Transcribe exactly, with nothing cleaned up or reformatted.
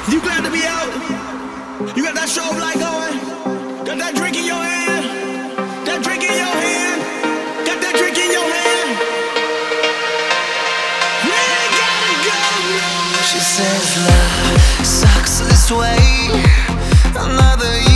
You glad to be out? You got that strobe light going? Got that drink in your hand? That drink in your hand? Got that drink in your hand? We ain't gotta go nowhere. She says love sucks this way. Another